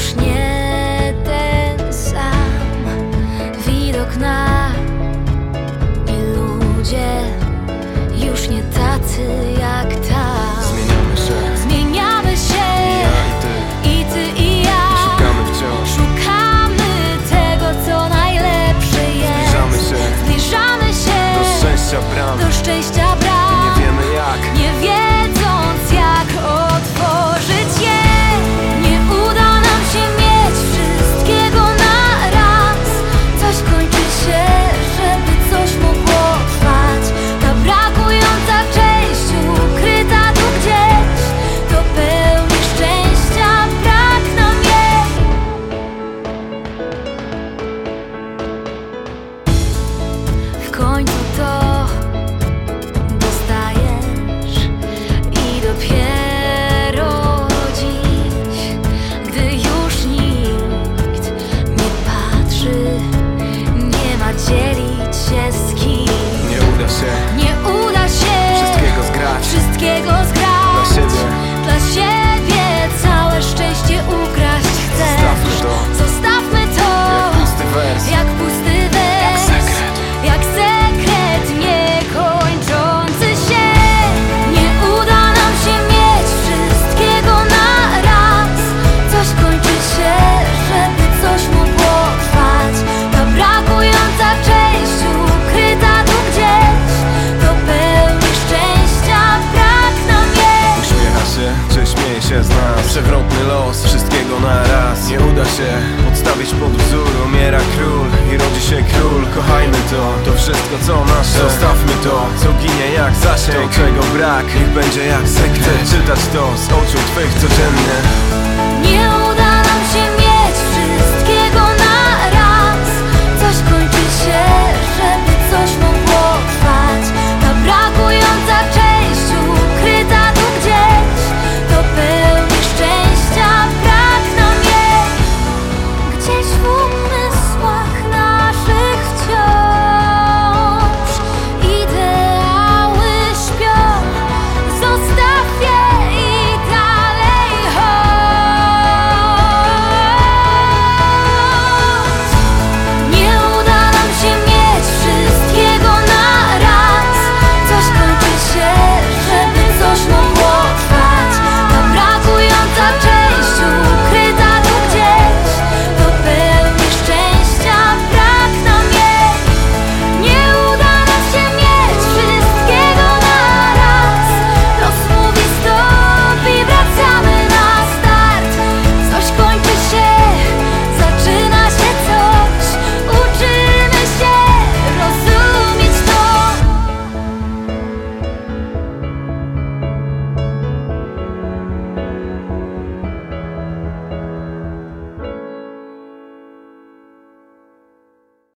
już nie ten sam widok na i ludzie już nie tacy jak tam. Zmieniamy się, i ty i ja. szukamy wciąż, Szukamy tego, co najlepsze jest. Zbliżamy się do szczęścia bram, do szczęścia bram. nie wiemy jak, Nie wiedząc jak otworzyć je. Nie uda nam się mieć wszystkiego na raz. Coś kończy się, żeby coś mogło trwać. Ta brakująca część ukryta tu gdzieś, do pełni szczęścia brak nam jej. W końcu to dostajesz i dopiero dziś, gdy już nikt nie patrzy, nie ma dzielić się z kim. nie uda się Nie uda się wszystkiego zgrać, dla siebie, dla siebie całe szczęście ukraść chcesz. Zostawmy to jak pusty wers, jak pusty wers, jak sekret niekończący się. Nie uda nam się mieć wszystkiego na raz. Coś kończy się, żeby coś mogło trwać. Ta brakująca część ukryta tu gdzieś, do pełni szczęścia brak nam jej. uśmiecha się, czy śmieje się z nas. Przewrotny los, wszystkiego na raz. Nie uda się podstawić pod wzór. Umiera król i rodzi się król. Kochajmy to wszystko co nasze. Zostawmy to, co ginie jak zasięg. To czego brak, niech będzie jak sekret. Czytać to z oczu twych codziennie.